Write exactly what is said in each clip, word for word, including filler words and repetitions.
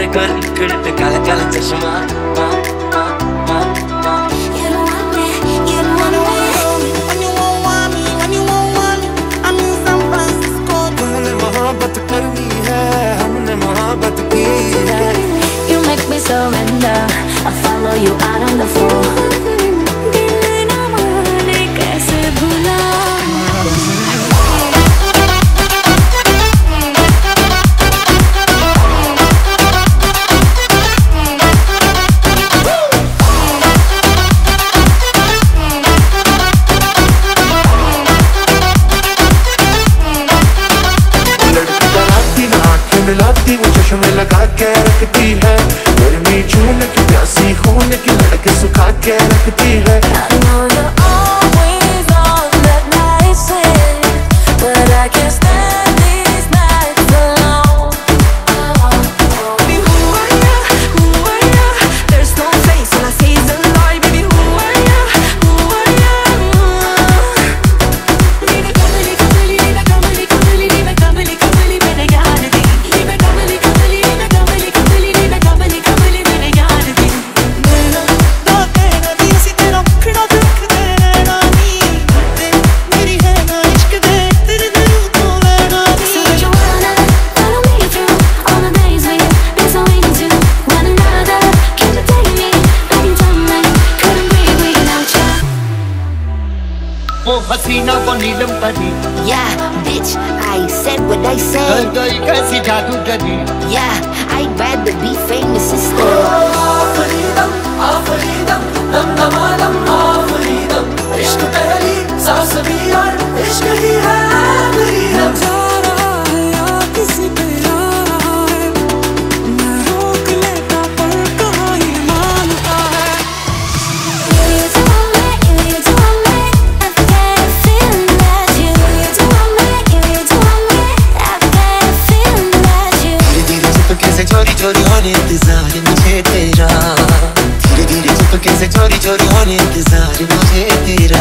गोरी कुड़ी पे काला काला चश्मा करनी है हमने मोहब्बत की है You make me surrender I follow you out on the floor दिल ना माने कैसे भुला मिलाती वो चश्मे लगा के रखती है गर्मी चून की प्यासी खून की लड़के सुखा के रखती है I know you're always on that night set But I can't stand these nights alone Baby, who are ya? Who are ya? There's no face when I see the light Baby, who are ya? Who are ya? Leave it, come, leave it, come, leave it, come, leave it, come, leave it, come, leave it, come, leave it, मैंने याद दी वो हसीना वो नीलम परी Yeah, bitch, I said what I said गई कैसी जादूगरी Yeah, I'd rather be famous instead आफरीदम आफरीदम दम दमादम आफरीदम इश्क पहली सांस भी और इश्क ही है मेरी हम किसी पे मैं रोक लेता पर कहाँ ये मानता है You do want me, you do want me I've got a feeling that you You do want me, you do want me I've got a feeling that you धीरे धीरे चुपके से चोरी चोरी होने इंतजार मुझे तेरा धीरे धीरे चुपके से चोरी चोरी होने इंतजार मुझे तेरा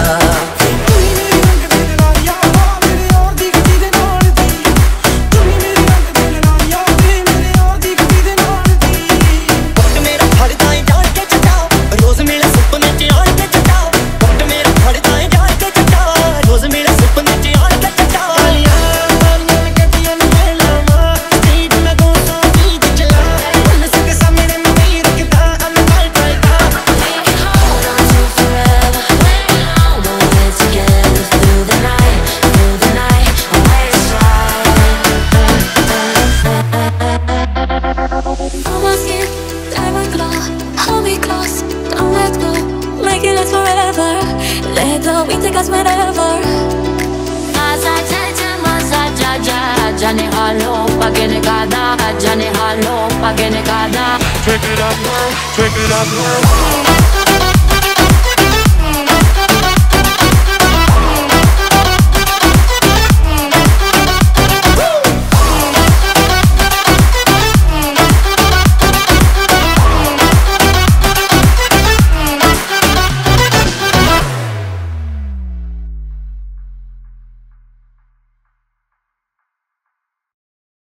जाने हालो पगने कादा जाने हालो पगने कादा Check it out now, check it out now